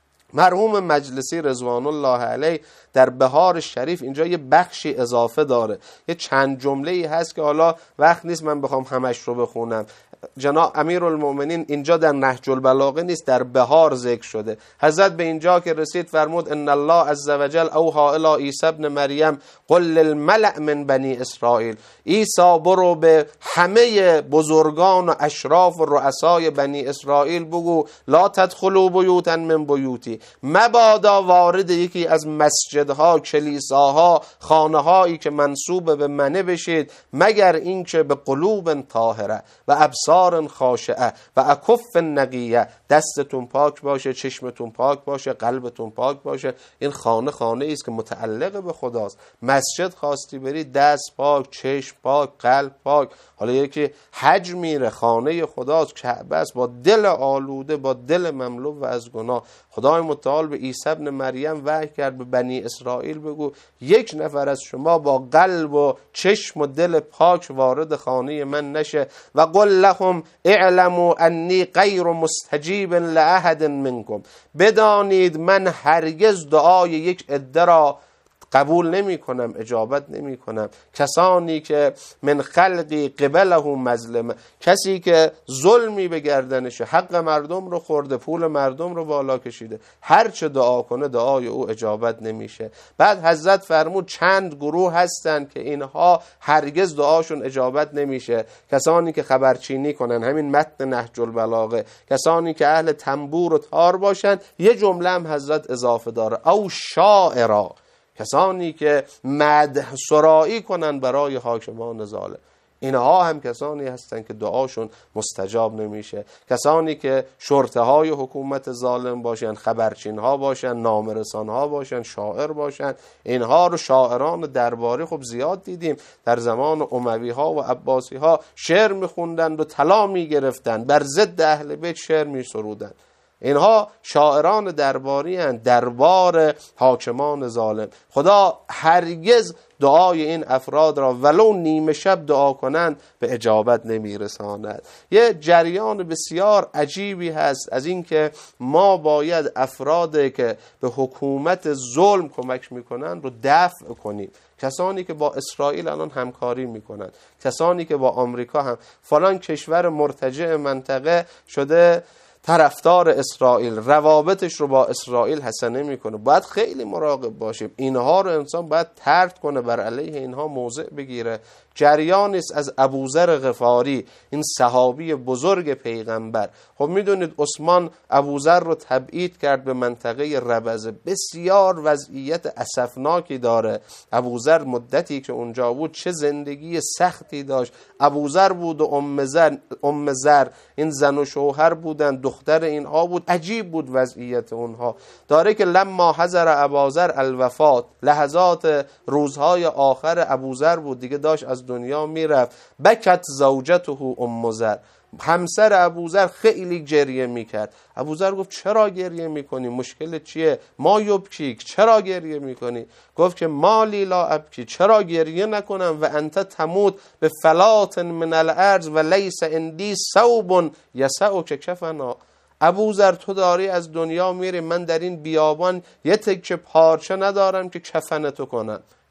مرحوم مجلسی رضوان الله علیه در بهار شریف اینجا یه بخشی اضافه داره، یه چند جمله‌ای هست که حالا وقت نیست من بخوام همش رو بخونم. جناب امیرالمؤمنین اینجا در نهج البلاغه نیست، در بهار ذکر شده. حضرت به اینجا که رسید فرمود ان الله عز وجل اوحی الی عیسی ابن مریم قل للملأ من بنی اسرائیل، عیسی برو به همه بزرگان و اشراف و رؤسای بنی اسرائیل بگو لا تدخلوا بیوتا من بیوتی، مبادا وارد یکی از مسجدها، کلیساها، خانه‌هایی که منسوب به منه بشید مگر اینکه به قلوب طاهره و ابصار خاشعه و اکف نقیه، دستتون پاک باشه، چشمتون پاک باشه، قلبتون پاک باشه. این خانه خانه ای است که متعلق به خداست. مسجد خواستی بری دست پاک، چشم پاک، قلب پاک. حالا یکی حج میره خانه خداست، کعبه است، با دل آلوده، با دل مملو و از گناه. خدای متعال به عیسی ابن مریم وحی کرد به بنی اسرائیل بگو یک نفر از شما با قلب و چشم و دل پاک وارد خانه من نشه. و قل لهم اعلموا انی غیر مستجیب لاحد منکم، بدانید من هرگز دعای یک عده را قبول نمی کنم، اجابت نمی کنم. کسانی که من خلقی قبله مظلمه، کسی که ظلمی به گردنشه، حق مردم رو خورده، پول مردم رو بالا کشیده، هر چه دعا کنه دعای او اجابت نمیشه. بعد حضرت فرمود چند گروه هستند که اینها هرگز دعاشون اجابت نمیشه. کسانی که خبرچینی کنن، همین متن نهج البلاغه، کسانی که اهل تنبور و تار باشن. یه جمله هم حضرت اضافه داره، او شاعرا، کسانی که مدح سرایی کنن برای حاکمان ظالم. اینها هم کسانی هستند که دعاشون مستجاب نمیشه. کسانی که شرطه های حکومت ظالم باشن، خبرچین ها باشن، نامرسان ها باشن، شاعر باشن. اینها رو شاعران درباری خب زیاد دیدیم. در زمان اموی ها و عباسی ها شعر میخوندند و طلا میگرفتند، بر ضد اهل بیت شعر میسرودند. اینها شاعران درباری هستند، دربار حاکمان ظالم. خدا هرگز دعای این افراد را ولو نیمه شب دعا کنند به اجابت نمیرساند. یه جریان بسیار عجیبی هست از این که ما باید افرادی که به حکومت ظلم کمک میکنند رو دفع کنیم. کسانی که با اسرائیل الان همکاری میکنند، کسانی که با آمریکا هم، فلان کشور مرتجع منطقه شده طرفدار اسرائیل، روابطش رو با اسرائیل حسنه میکنه. باید خیلی مراقب باشیم. اینها رو انسان باید طرد کنه، بر علیه اینها موضع بگیره. جریانی است از ابوذر غفاری، این صحابی بزرگ پیغمبر. خب میدونید عثمان ابوذر رو تبعید کرد به منطقه ربضه. بسیار وضعیت اسفناکی داره. ابوذر مدتی که اونجا بود چه زندگی سختی داشت. ابوذر بود و ام زر، ام زر این زن و شوهر بودن، دختر اینها بود. عجیب بود وضعیت اونها. داره که لما حضر ابوذر الوفات، لحظات روزهای آخر ابوذر بود دیگه، داشت از دنیا میرفت. بکت زوجته ام زر، همسر ابوذر خیلی گریه میکرد. ابوذر گفت چرا گریه میکنی؟ مشکل چیه؟ ما یبکیک، چرا گریه میکنی؟ گفت که مالی لا ابکی، چرا گریه نکنم و انت تموت به فلات من الارض و لیس عندی ثوب یسعک کفنا. ابوذر تو داری از دنیا میری، من در این بیابان یه تکه پارچه ندارم که کفنتو کنم.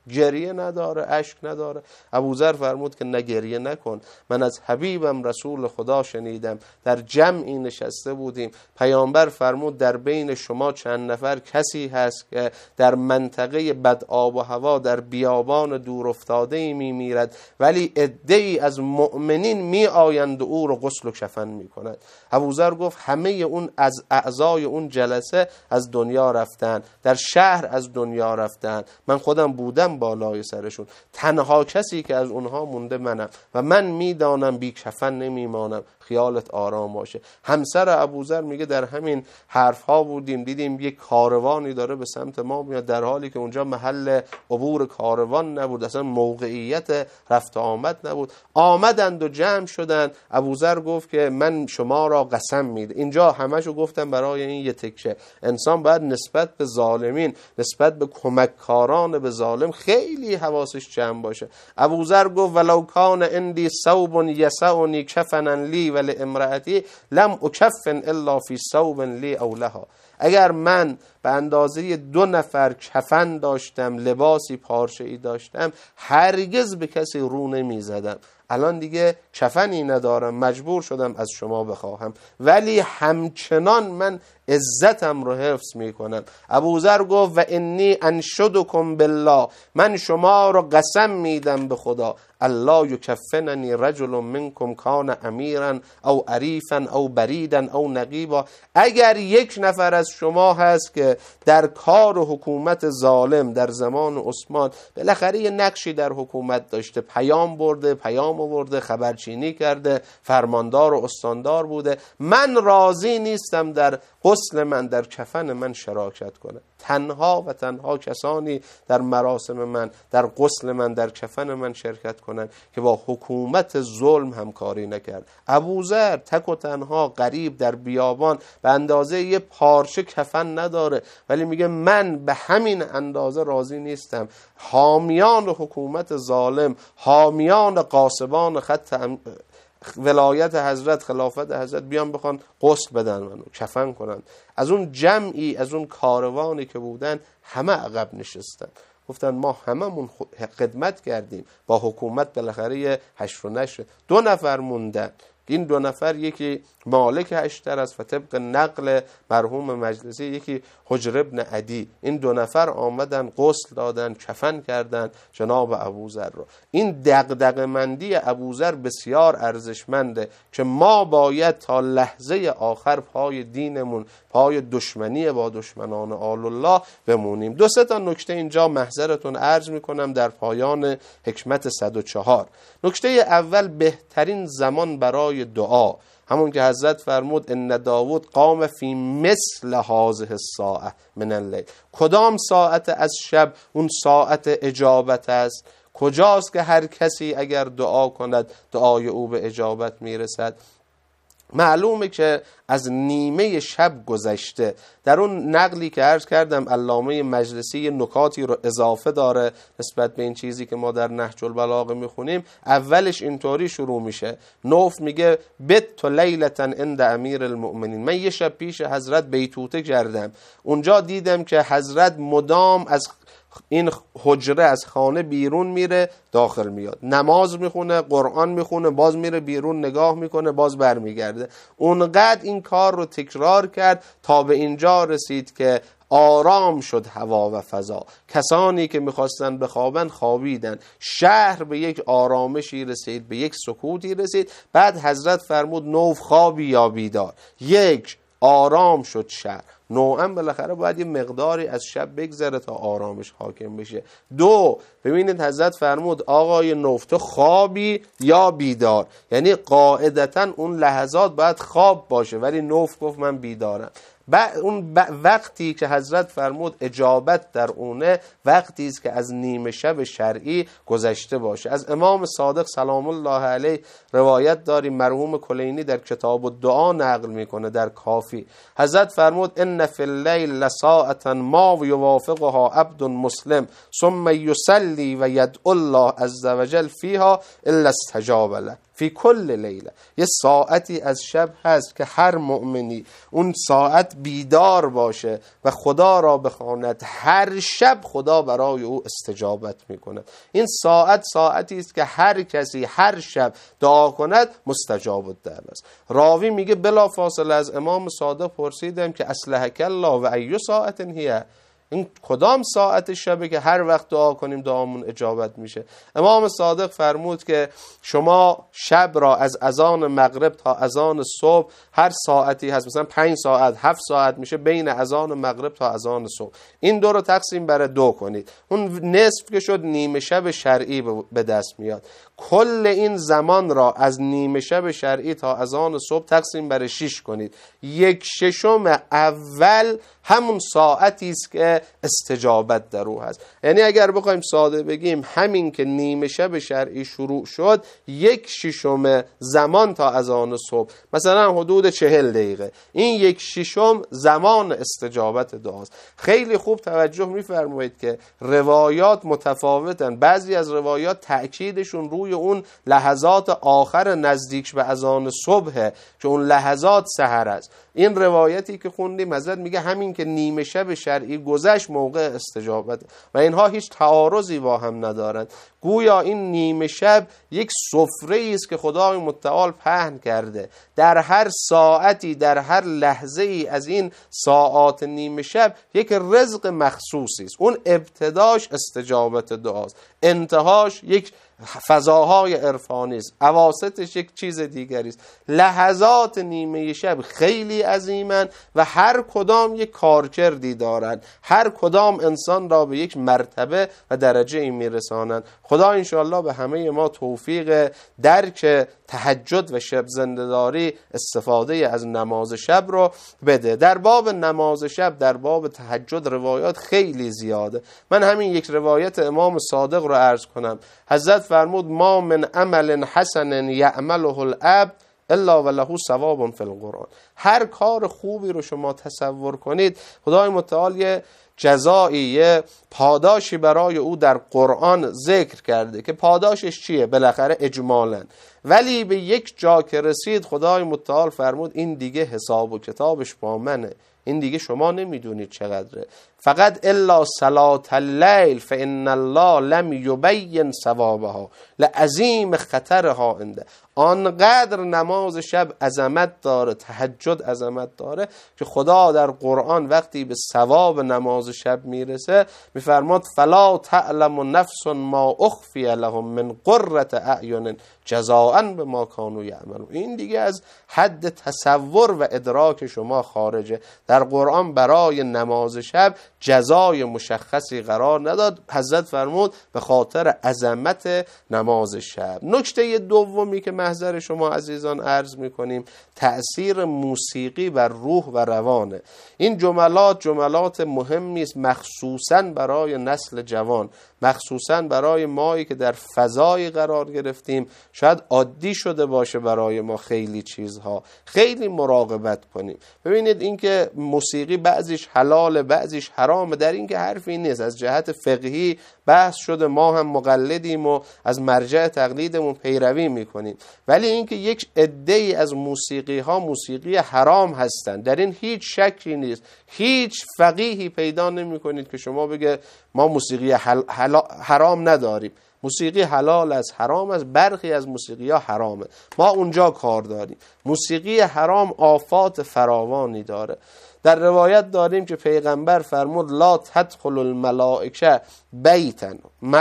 گریه نداره، اشک نداره. ابوذر فرمود که نه گریه نکن، من از حبیبم رسول خدا شنیدم، در جمعی نشسته بودیم، پیامبر فرمود در بین شما چند نفر کسی هست که در منطقه بد آب و هوا در بیابان دور افتاده می میرد، ولی عده‌ای از مؤمنین می آیند و او رو غسل و کفن می کند. ابوذر گفت همه اون از اعضای اون جلسه از دنیا رفتن، در شهر از دنیا رفتن، من خودم بودم بالای سرشون، تنها کسی که از اونها مونده منم و من میدانم بی کفن نمیمانم، خیالت آرام باشه. همسر ابوذر میگه در همین حرف ها بودیم، دیدیم یک کاروانی داره به سمت ما میاد، در حالی که اونجا محل عبور کاروان نبود، اصلا موقعیت رفت آمد نبود. آمدند و جمع شدند. ابوذر گفت که من شما را قسم میده. اینجا همشو گفتم برای این یه تکه. انسان باید نسبت به ظالمین، نسبت به کمککاران به ظالم خیلی حواسش جمع باشه. ابوذر گفت ولو کان عندی ثوب یسعنی کفنا لی ولامرأتی لم اکفن الا فی ثوب لی او لها. اگر من به اندازه دو نفر کفن داشتم، لباسی پارچه‌ای داشتم، هرگز به کسی رو نمی زدم. الان دیگه کفنی ندارم، مجبور شدم از شما بخواهم، ولی همچنان من عزتم رو حفظ میکنم. ابوذر گفت و انی انشدکم بالله، من شما رو قسم میدم به خدا، الله یکفننی رجل منکم کان امیرا او عریفا او بریدا او نقیبا. اگر یک نفر از شما هست که در کار حکومت ظالم در زمان عثمان بالاخره یه نقشی در حکومت داشته، پیام برده، پیام آورده، خبرچینی کرده، فرماندار و استاندار بوده، من راضی نیستم در غسل من، در کفن من شراکت کنه. تنها و تنها کسانی در مراسم من، در غسل من، در کفن من شرکت کنن که با حکومت ظلم همکاری نکرد. ابوذر تک و تنها غریب در بیابان به اندازه یه پارچه کفن نداره، ولی میگه من به همین اندازه راضی نیستم حامیان حکومت ظالم، حامیان غاصبان خط ولایت حضرت، خلافت حضرت بیان بخوان غسل بدن منو، کفن کنن. از اون جمعی، از اون کاروانی که بودن، همه عقب نشستن، گفتن ما هممون خدمت کردیم با حکومت، بالاخره هشت و نشر. دو نفر موندن، این دو نفر یکی مالک اشتر است و طبق نقل مرحوم مجلسی یکی حجر ابن عدی. این دو نفر آمدن غسل دادن، کفن کردن جناب ابوذر رو. این دغدغه مندی ابوذر بسیار ارزشمنده که ما باید تا لحظه آخر پای دینمون، پای دشمنی با دشمنان آل الله بمونیم. دو سه تا نکته اینجا محضرتون عرض میکنم در پایان حکمت صد و چهار. نکته اول، بهترین زمان برای دعا، همون که حضرت فرمود ان داوود قام فی مثل هذه الساعه من اللیل. کدام ساعت از شب اون ساعت اجابت است؟ کجاست که هر کسی اگر دعا کند دعای او به اجابت میرسد؟ معلومه که از نیمه شب گذشته. در اون نقلی که عرض کردم علامه مجلسی نکاتی رو اضافه داره نسبت به این چیزی که ما در نهج البلاغه میخونیم. اولش اینطوری شروع میشه، نوف میگه بت لیلتا عند امیر المؤمنین، من یه شب پیش حضرت بیتوته کردم، اونجا دیدم که حضرت مدام از این حجره، از خانه بیرون میره داخل میاد، نماز میخونه، قرآن میخونه، باز میره بیرون نگاه میکنه، باز برمیگرده. اونقدر این کار رو تکرار کرد تا به اینجا رسید که آرام شد هوا و فضا، کسانی که میخواستن بخوابن خوابیدن، شهر به یک آرامشی رسید، به یک سکوتی رسید. بعد حضرت فرمود نوف خوابی یا بیدار. یک، آرام شد شهر، نوعا بالاخره باید یه مقداری از شب بگذره تا آرامش حاکم بشه. دو، ببینید حضرت فرمود آقای نوف تو خوابی یا بیدار، یعنی قاعدتا اون لحظات باید خواب باشه، ولی نوف گفت من بیدارم. بعد اون وقتی که حضرت فرمود اجابت در اونه، وقتی است که از نیمه شب شرعی گذشته باشه. از امام صادق سلام الله علیه روایت داریم، مرحوم کلینی در کتاب الدعا نقل میکنه در کافی، حضرت فرمود ان فی اللیل لساعة ما یوافقها عبد مسلم ثم یصلی و یدعو الله عز وجل فیها الا استجاب له. فی کل لیله. یه ساعتی از شب هست که هر مؤمنی اون ساعت بیدار باشه و خدا را بخواند، هر شب خدا برای او استجابت میکنه. این ساعت ساعتی است که هر کسی هر شب دعا کند مستجاب الدعوه است. راوی میگه بلا فاصله از امام صادق پرسیدم که اصلحک الله و ای ساعت هیه، این کدام ساعت شبه که هر وقت دعا کنیم دعامون اجابت میشه؟ امام صادق فرمود که شما شب را از اذان مغرب تا اذان صبح هر ساعتی هست، مثلا پنج ساعت هفت ساعت میشه، بین اذان مغرب تا اذان صبح این دو رو تقسیم بر دو کنید، اون نصف که شد نیمه شب شرعی به دست میاد. کل این زمان را از نیمه شب شرعی تا اذان صبح تقسیم بر شش کنید، یک ششم اول همون ساعتی است که استجابت در او هست. یعنی اگر بخوایم ساده بگیم همین که نیمه شب شرعی شروع شد، یک ششم زمان تا اذان صبح، مثلا حدود چهل دقیقه، این یک ششم زمان استجابت دعاست. خیلی خوب توجه می‌فرمایید که روایات متفاوتن. بعضی از روایات تأکیدشون روی اون لحظات آخر نزدیک به اذان صبح که اون لحظات سحر است. این روایتی که خوندیم حضرت میگه همین که نیمه شب شرعی گذشت موقع استجابت، و اینها هیچ تعارضی با هم ندارند. گویا این نیمه شب یک سفره است که خدای متعال پهن کرده، در هر ساعتی در هر لحظه ای از این ساعات نیمه شب یک رزق مخصوصی است. اون ابتداش استجابت دعاست، انتهاش یک فضاهای عرفانی است، اواسطش یک چیز دیگری است. لحظات نیمه شب خیلی عظیمن و هر کدام یک کارکردی دارند، هر کدام انسان را به یک مرتبه و درجه ای میرسانند. خدا انشاءالله به همه ما توفیق درک تهجد و شب زنده‌داری، استفاده از نماز شب رو بده. در باب نماز شب، در باب تهجد روایات خیلی زیاده. من همین یک روایت امام صادق رو عرض کنم. حضرت فرمود ما من عمل حسن یعمله العبد الا وله ثواب فی القرآن. هر کار خوبی رو شما تصور کنید، خدای متعال یه جزایی، یه پاداشی برای او در قرآن ذکر کرده که پاداشش چیه؟ بالاخره اجمالاً. ولی به یک جا که رسید خدای متعال فرمود این دیگه حساب و کتابش با منه، این دیگه شما نمیدونید چقدره. فقط الا صلاة اللیل فان الله لم یبین ثوابها لعظیم خطرها عنده. آنقدر نماز شب عظمت داره، تهجد عظمت داره که خدا در قرآن وقتی به ثواب نماز شب میرسه میفرماد فلا تعلم نفس ما اخفی لهم من قرة اعین جزاء بما کانوا یعملون. این دیگه از حد تصور و ادراک شما خارجه. در قرآن برای نماز شب جزای مشخصی قرار نداد. حضرت فرمود به خاطر عظمت نماز شب. نکته دومی که محضر شما عزیزان عرض میکنیم، تأثیر موسیقی بر روح و روانه. این جملات جملات مهمی است، مخصوصاً برای نسل جوان، مخصوصاً برای مایی که در فضای قرار گرفتیم. شاید عادی شده باشه برای ما خیلی چیزها، خیلی مراقبت کنیم. ببینید این که موسیقی بعضیش حلاله بعضیش حرامه، در این که حرفی نیست. از جهت فقهی بحث شده، ما هم مقلدیم و از مرجع تقلیدمون پیروی میکنیم. ولی اینکه یک عده‌ای از موسیقی ها موسیقی حرام هستند، در این هیچ شکی نیست. هیچ فقیهی پیدا نمی کنید که شما بگه ما موسیقی حل... حل... حرام نداریم. موسیقی حلال است، حرام است، برخی از موسیقی ها حرامه، ما اونجا کار داریم. موسیقی حرام آفات فراوانی داره. در روایت داریم که پیغمبر فرمود لا تدخل الملائکه بیتا،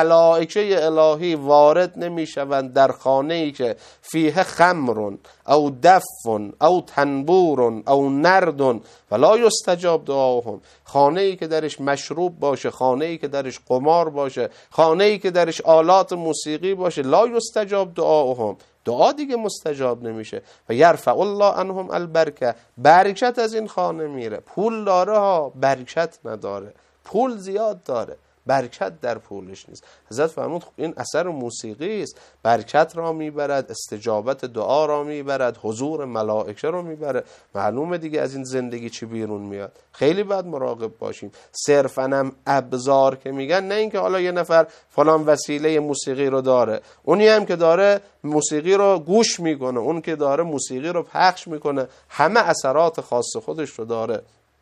ملائکه الهی وارد نمی شوند در خانه‌ای که فیه خمر او دف او تنبور او نرد ولا یستجاب دعاهم. خانه‌ای که درش مشروب باشه، خانه‌ای که درش قمار باشه، خانه‌ای که درش آلات موسیقی باشه، لا یستجاب دعاهم، دعا دیگه مستجاب نمیشه. و یرفع الله عنهم البرکه، برکت از این خانه میره. پول داره ها، برکت نداره. پول زیاد داره، برکت در پولش نیست. حضرت فرمود این اثر موسیقی است، برکت را میبرد، استجابت دعا را میبرد، حضور ملائکه رو میبره. معلومه دیگه از این زندگی چی بیرون میاد. خیلی باید مراقب باشیم. صرفاً هم ابزار که میگن، نه اینکه حالا یه نفر فلان وسیله موسیقی رو داره، اونی هم که داره موسیقی رو گوش میکنه، اون که داره موسیقی رو پخش میکنه، همه اثرات خاص خودش رو داره.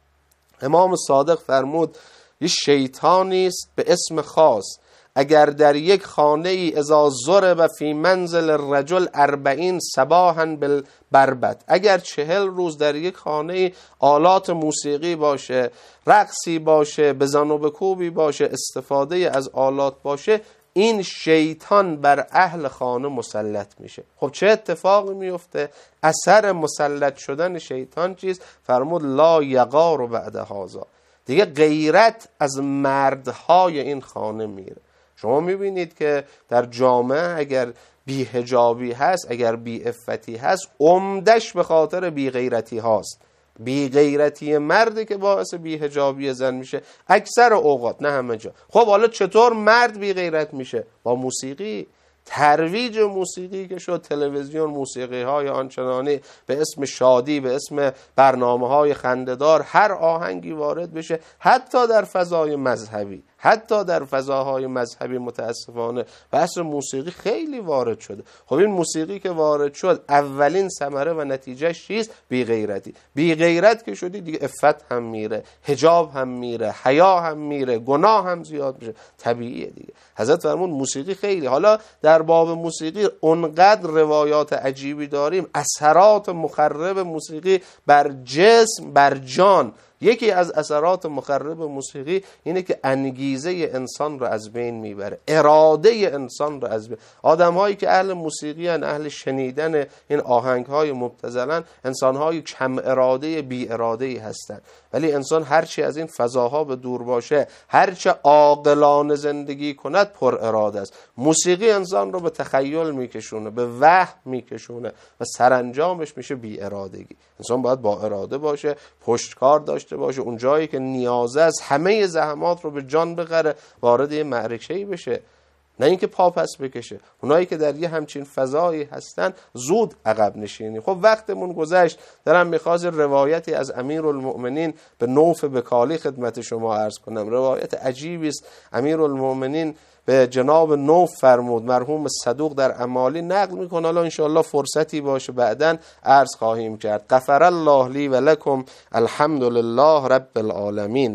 امام صادق فرمود یه شیطانی است به اسم خاص، اگر در یک خانه ای اذا ضرب فی منزل الرجل اربعین صباحا بالبربط، اگر چهل روز در یک خانه ای آلات موسیقی باشه، رقصی باشه، بزن و بکوبی باشه، استفاده از آلات باشه، این شیطان بر اهل خانه مسلط میشه. خب چه اتفاقی میفته؟ اثر مسلط شدن شیطان چیست؟ فرمود لا یغار بعد هذا، دیگه غیرت از مردهای این خانه میره. شما میبینید که در جامعه اگر بی حجابی هست، اگر بی عفتی هست، عمدش به خاطر بی غیرتی هاست. بی غیرتی مردی که باعث بی حجابی زن میشه اکثر اوقات، نه همه جا. خب حالا چطور مرد بی غیرت میشه؟ با موسیقی. ترویج موسیقی که شد، تلویزیون، موسیقی های آنچنانی به اسم شادی، به اسم برنامه های خنده‌دار، هر آهنگی وارد بشه، حتی در فضای مذهبی، حتی در فضاهای مذهبی متاسفانه بحث موسیقی خیلی وارد شده. خب این موسیقی که وارد شد، اولین ثمره و نتیجهش چیست؟ بی غیرتی. بی غیرت که شدی دیگه عفت هم میره، حجاب هم میره، حیا هم میره، گناه هم زیاد میشه. طبیعیه دیگه. حضرت فرمود موسیقی خیلی. حالا در باب موسیقی اونقدر روایات عجیبی داریم، اثرات مخرب موسیقی بر جسم، بر جان. یکی از اثرات مخرب موسیقی اینه که انگیزه انسان رو از بین میبره، اراده انسان رو از بین. آدم هایی که اهل موسیقی هن، اهل شنیدن این آهنگ های مبتذلن، انسان های کم اراده، بی اراده هستن. ولی انسان هرچی از این فضاها به دور باشه، هرچه عاقلانه زندگی کند، پر اراده است. موسیقی انسان رو به تخیل میکشونه، به وهم میکشونه و سرانجامش میشه بی ارادگی. انسان باید با اراده باشه، پشتکار داشته باشه، اون جایی که نیازه است همه زحمات رو به جان بخره، وارد یه معرکه‌ای بشه، نه اینکه پا پس بکشه. اونایی که در یه همچین فضایی هستن زود عقب نشینی. خب وقتمون گذشت، دارم میخواست روایتی از امیرالمؤمنین به نوف بکالی خدمت شما عرض کنم. روایت عجیبی است. امیرالمؤمنین به جناب نوف فرمود، مرحوم صدوق در امالی نقل میکنه، حالا انشاءالله فرصتی باشه بعداً عرض خواهیم کرد. غفر الله لی و لکم، الحمد لله رب العالمین.